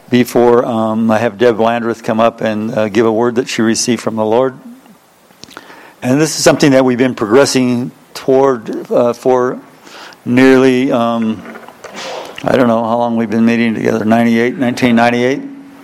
before I have Deb Landreth come up and give a word that she received from the Lord. And this is something that we've been progressing toward for nearly, I don't know how long we've been meeting together, 1998.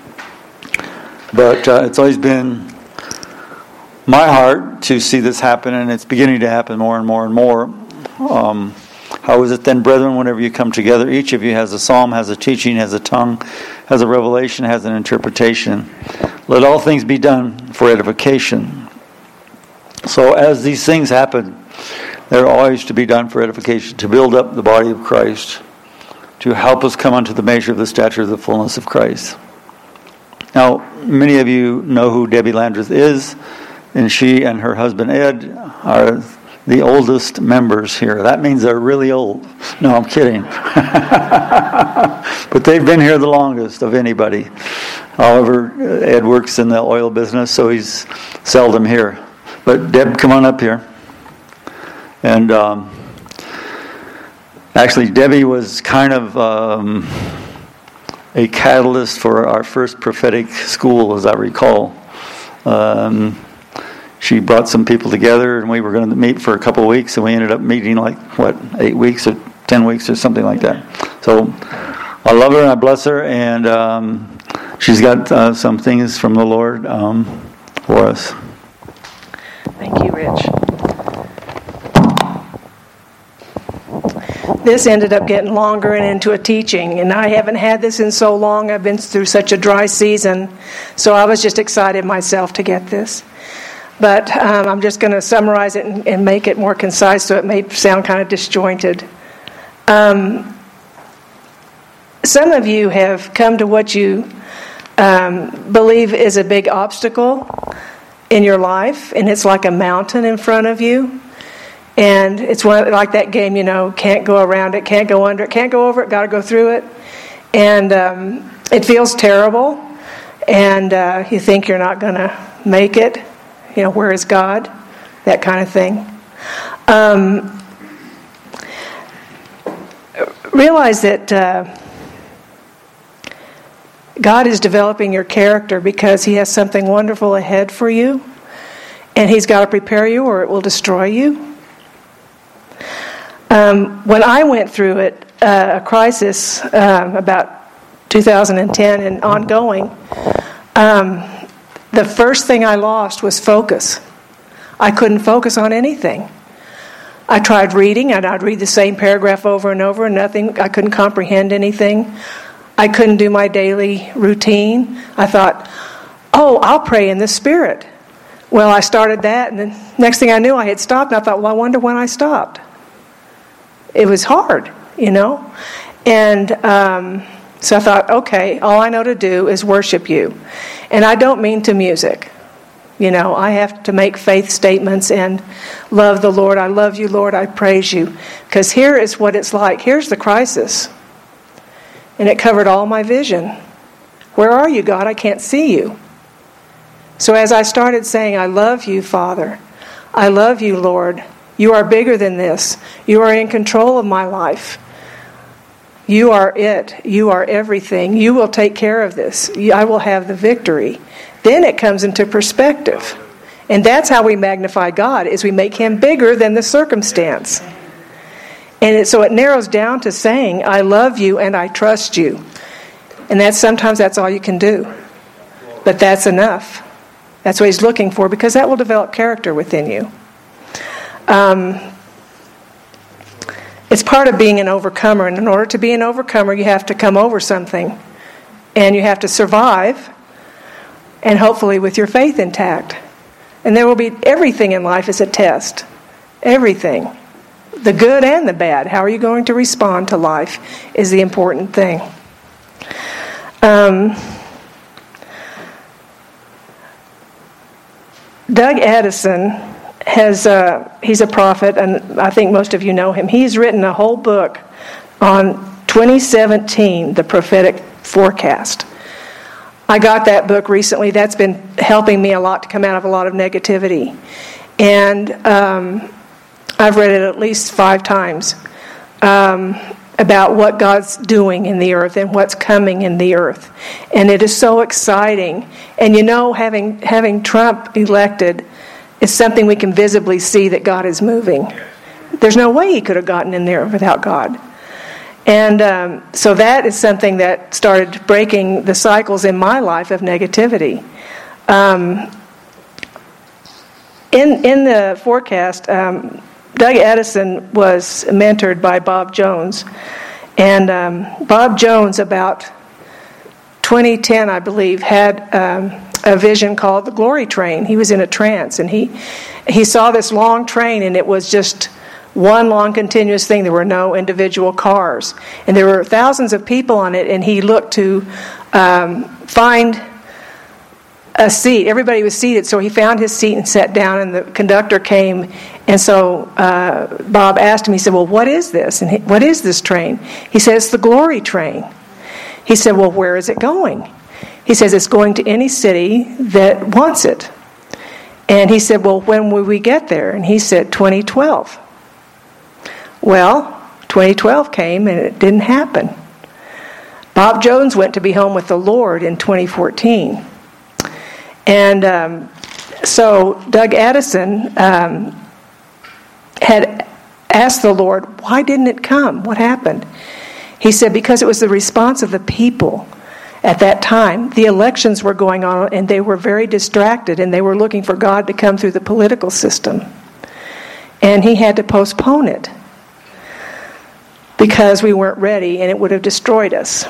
But it's always been my heart to see this happen, and it's beginning to happen more and more and more. How is it then, brethren, whenever you come together, each of you has a psalm, has a teaching, has a tongue, has a revelation, has an interpretation. Let all things be done for edification. So as these things happen, they're always to be done for edification, to build up the body of Christ, to help us come unto the measure of the stature of the fullness of Christ. Now, many of you know who Debbie Landreth is, and she and her husband Ed are the oldest members here. That means they're really old. No, I'm kidding. But they've been here the longest of anybody. However, Ed works in the oil business, so he's seldom here. But Deb, come on up here. And actually, Debbie was kind of a catalyst for our first prophetic school, as I recall. She brought some people together, and we were going to meet for a couple of weeks, and we ended up meeting 8 weeks or 10 weeks or something like that. So I love her and I bless her, and she's got some things from the Lord for us. Thank you, Rich. This ended up getting longer and into a teaching, and I haven't had this in so long. I've been through such a dry season, so I was just excited myself to get this. But I'm just going to summarize it and make it more concise so it may sound kind of disjointed. Some of you have come to what you believe is a big obstacle in your life, and it's like a mountain in front of you. And it's like that game, can't go around it, can't go under it, can't go over it, got to go through it. And it feels terrible, and you think you're not going to make it. Where is God? That kind of thing. Realize that God is developing your character because He has something wonderful ahead for you, and He's got to prepare you or it will destroy you. When I went through it, a crisis about 2010 and ongoing, the first thing I lost was focus. I couldn't focus on anything. I tried reading, and I'd read the same paragraph over and over, and nothing. I couldn't comprehend anything. I couldn't do my daily routine. I thought, I'll pray in the Spirit. Well, I started that, and the next thing I knew, I had stopped, and I thought, I wonder when I stopped. It was hard, And so I thought, okay, all I know to do is worship you. And I don't mean to music. I have to make faith statements and love the Lord. I love you, Lord. I praise you. Because here is what it's like. Here's the crisis. And it covered all my vision. Where are you, God? I can't see you. So as I started saying, I love you, Father. I love you, Lord. You are bigger than this. You are in control of my life. You are it. You are everything. You will take care of this. I will have the victory. Then it comes into perspective. And that's how we magnify God, is we make Him bigger than the circumstance. And so it narrows down to saying, I love you and I trust you. And sometimes that's all you can do. But that's enough. That's what He's looking for, because that will develop character within you. It's part of being an overcomer, and in order to be an overcomer, you have to come over something, and you have to survive, and hopefully with your faith intact. And there will be everything in life is a test, everything, the good and the bad. How are you going to respond to life is the important thing. Doug Addison he's a prophet, and I think most of you know him. He's written a whole book on 2017, the prophetic forecast. I got that book recently. That's been helping me a lot to come out of a lot of negativity. And I've read it at least 5 times. about what God's doing in the earth and what's coming in the earth. And it is so exciting. And having Trump elected is something we can visibly see that God is moving. There's no way he could have gotten in there without God. And so that is something that started breaking the cycles in my life of negativity. In the forecast, Doug Edison was mentored by Bob Jones. And Bob Jones, about 2010, I believe, had a vision called the Glory Train. He was in a trance, and he saw this long train, and it was just one long continuous thing. There were no individual cars. And there were thousands of people on it, and he looked to find a seat. Everybody was seated, so he found his seat and sat down, and the conductor came. And so Bob asked him, he said, well, what is this? And what is this train? He said, it's the Glory Train. He said, well, where is it going? He says, it's going to any city that wants it. And he said, well, when will we get there? And he said, 2012. Well, 2012 came and it didn't happen. Bob Jones went to be home with the Lord in 2014. And so Doug Edison had asked the Lord, why didn't it come? What happened? He said, because it was the response of the people at that time. The elections were going on, and they were very distracted, and they were looking for God to come through the political system. And he had to postpone it because we weren't ready, and it would have destroyed us.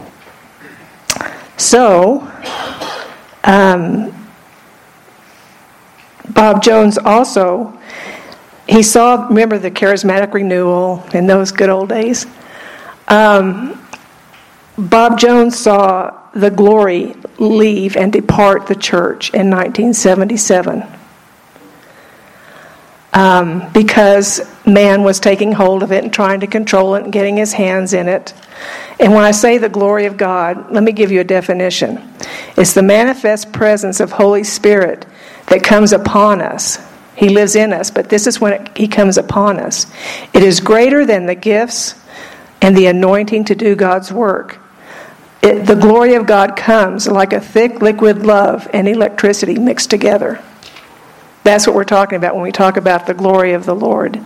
So, Bob Jones also, he saw, remember the charismatic renewal in those good old days? Bob Jones saw the glory leave and depart the church in 1977 because man was taking hold of it and trying to control it and getting his hands in it. And when I say the glory of God, let me give you a definition. It's the manifest presence of Holy Spirit that comes upon us. He lives in us, but this is when he comes upon us. It is greater than the gifts and the anointing to do God's work. The glory of God comes like a thick liquid love and electricity mixed together. That's what we're talking about when we talk about the glory of the Lord.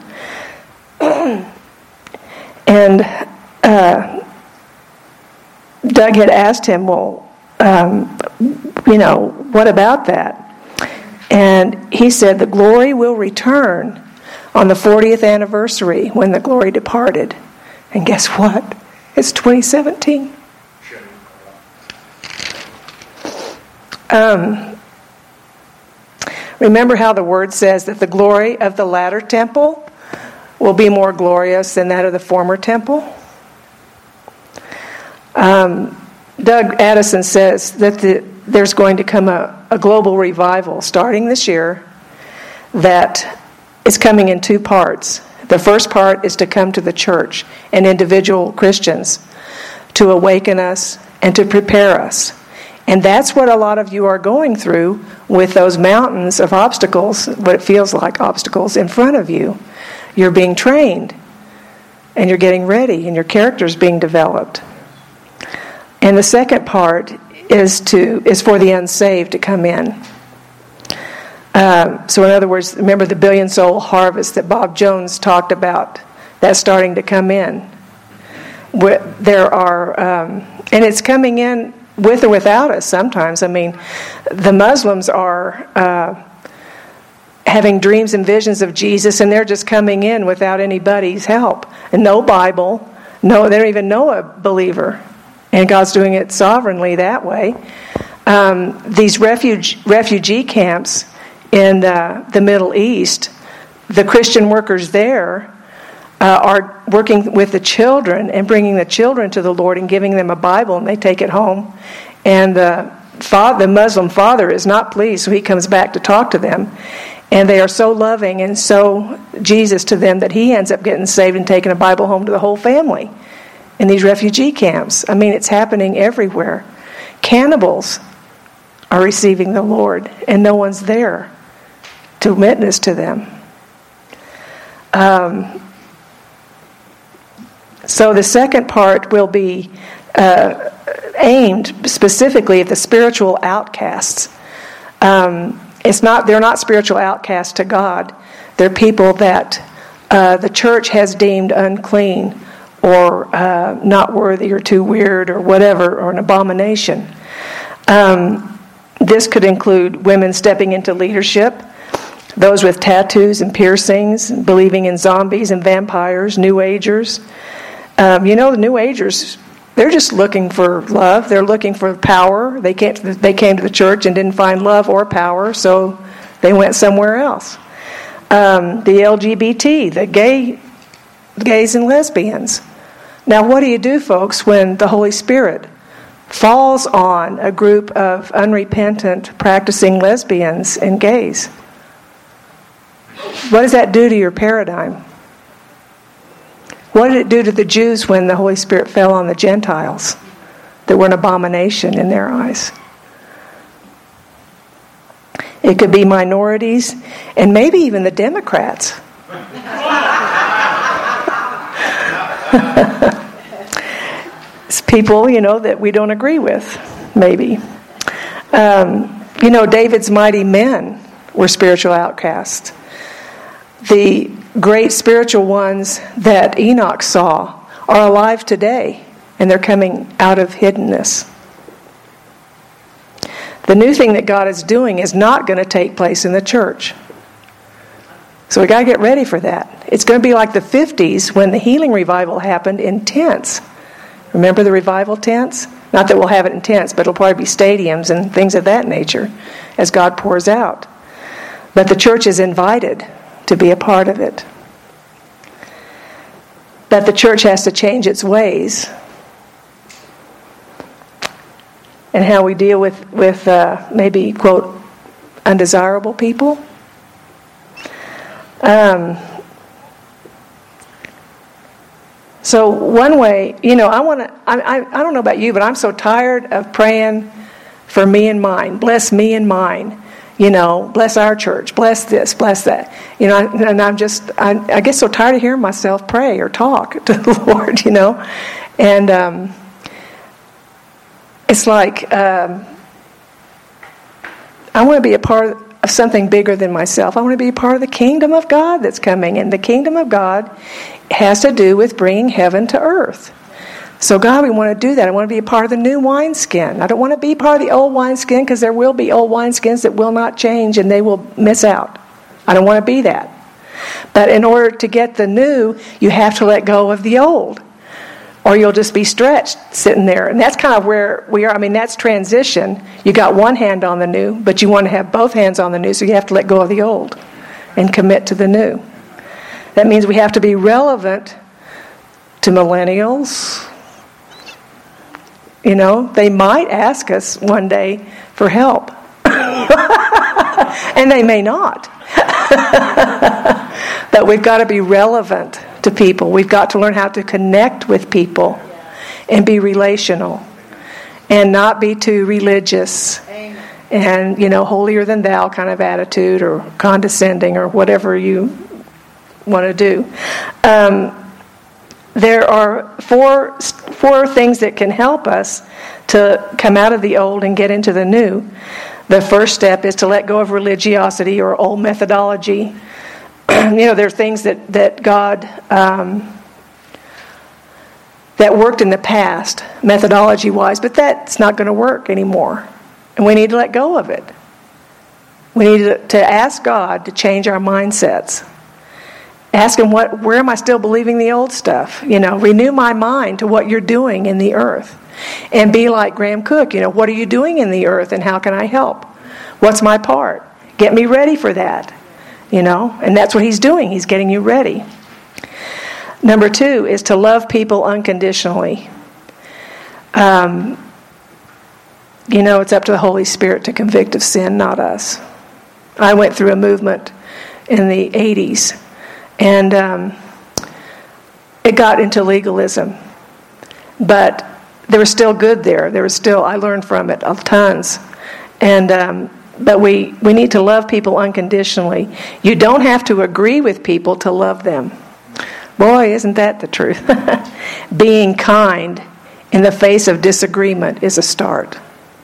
And Doug had asked him, well, what about that? And he said, the glory will return on the 40th anniversary when the glory departed. And guess what? It's 2017. Remember how the Word says that the glory of the latter temple will be more glorious than that of the former temple? Doug Addison says that there's going to come a global revival starting this year that is coming in two parts. The first part is to come to the church and individual Christians to awaken us and to prepare us. And that's what a lot of you are going through with those mountains of obstacles, what it feels like obstacles in front of you. You're being trained, and you're getting ready, and your character's being developed. And the second part is for the unsaved to come in. So in other words, remember the billion soul harvest that Bob Jones talked about? That's starting to come in. There are, and it's coming in with or without us sometimes. I mean, the Muslims are having dreams and visions of Jesus, and they're just coming in without anybody's help. And no Bible, they don't even know a believer. And God's doing it sovereignly that way. These refugee camps in the Middle East, the Christian workers there are working with the children and bringing the children to the Lord and giving them a Bible, and they take it home. And the Muslim father is not pleased, so he comes back to talk to them. And they are so loving and so Jesus to them that he ends up getting saved and taking a Bible home to the whole family in these refugee camps. I mean, it's happening everywhere. Cannibals are receiving the Lord, and no one's there to witness to them. So the second part will be aimed specifically at the spiritual outcasts. They're not spiritual outcasts to God. They're people that the church has deemed unclean or not worthy or too weird or whatever, or an abomination. This could include women stepping into leadership, those with tattoos and piercings, believing in zombies and vampires, New Agers. The New Agers, they're just looking for love. They're looking for power. They came to the church and didn't find love or power, so they went somewhere else. The LGBT, the gays and lesbians. Now, what do you do, folks, when the Holy Spirit falls on a group of unrepentant, practicing lesbians and gays? What does that do to your paradigm? What did it do to the Jews when the Holy Spirit fell on the Gentiles that were an abomination in their eyes? It could be minorities and maybe even the Democrats. It's people, that we don't agree with, maybe. David's mighty men were spiritual outcasts. The great spiritual ones that Enoch saw are alive today, and they're coming out of hiddenness. The new thing that God is doing is not going to take place in the church. So we got to get ready for that. It's going to be like the 50s when the healing revival happened in tents. Remember the revival tents? Not that we'll have it in tents, but it'll probably be stadiums and things of that nature as God pours out. But the church is invited to be a part of it. That the church has to change its ways and how we deal with maybe, quote, undesirable people. So one way, I don't know about you, but I'm so tired of praying for me and mine. Bless me and mine. Bless our church, bless this, bless that. And I get so tired of hearing myself pray or talk to the Lord, And it's like I want to be a part of something bigger than myself. I want to be a part of the kingdom of God that's coming. And the kingdom of God has to do with bringing heaven to earth. So God, we want to do that. I want to be a part of the new wineskin. I don't want to be part of the old wineskin because there will be old wineskins that will not change and they will miss out. I don't want to be that. But in order to get the new, you have to let go of the old. Or you'll just be stretched sitting there. And that's kind of where we are. That's transition. You got one hand on the new, but you want to have both hands on the new, so you have to let go of the old and commit to the new. That means we have to be relevant to millennials. They might ask us one day for help. And they may not. But we've got to be relevant to people. We've got to learn how to connect with people and be relational and not be too religious and, holier than thou kind of attitude or condescending or whatever you want to do. There are four things that can help us to come out of the old and get into the new. The first step is to let go of religiosity or old methodology. There are things that God that worked in the past, methodology-wise, but that's not going to work anymore. And we need to let go of it. We need to ask God to change our mindsets. Ask Him, where am I still believing the old stuff? Renew my mind to what you're doing in the earth. And be like Graham Cook, what are you doing in the earth and how can I help? What's my part? Get me ready for that. And that's what he's doing. He's getting you ready. Number 2 is to love people unconditionally. It's up to the Holy Spirit to convict of sin, not us. I went through a movement in the 80s, and it got into legalism. But there was still good there. I learned from it tons. And but we need to love people unconditionally. You don't have to agree with people to love them. Boy, isn't that the truth. Being kind in the face of disagreement is a start.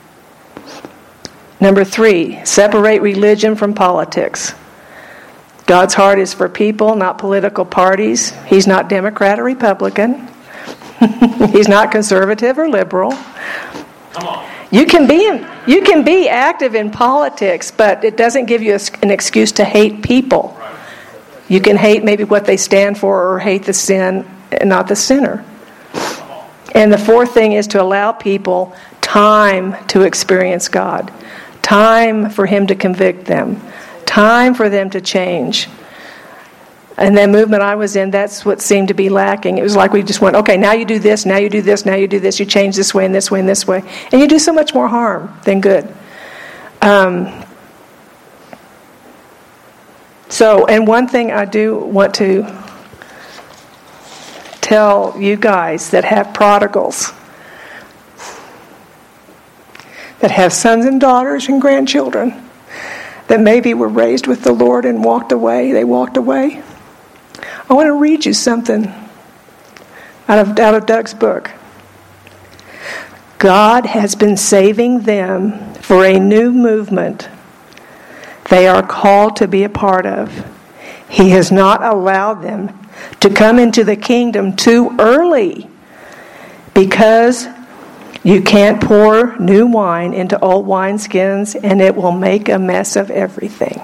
Number 3, separate religion from politics. God's heart is for people, not political parties. He's not Democrat or Republican. He's not conservative or liberal. Come on. You can be active in politics, but it doesn't give you an excuse to hate people. You can hate maybe what they stand for or hate the sin and not the sinner. And the 4th thing is to allow people time to experience God. Time for Him to convict them. Time for them to change. And that movement I was in, that's what seemed to be lacking. It was like we just went, okay, now you do this, now you do this, now you do this. You change this way and this way and this way. And you do so much more harm than good. And one thing I do want to tell you guys that have prodigals, that have sons and daughters and grandchildren, that maybe were raised with the Lord and walked away. They walked away. I want to read you something out of Doug's book. God has been saving them for a new movement they are called to be a part of. He has not allowed them to come into the kingdom too early, because you can't pour new wine into old wineskins and it will make a mess of everything.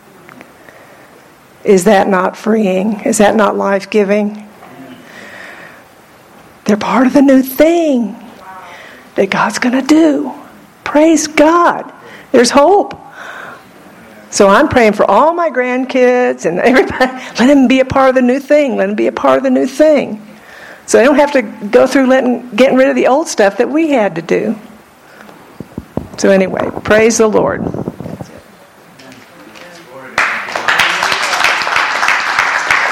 Is that not freeing? Is that not life-giving? They're part of the new thing that God's going to do. Praise God. There's hope. So I'm praying for all my grandkids and everybody. Let them be a part of the new thing. Let them be a part of the new thing. So they don't have to go through getting rid of the old stuff that we had to do. So anyway, praise the Lord.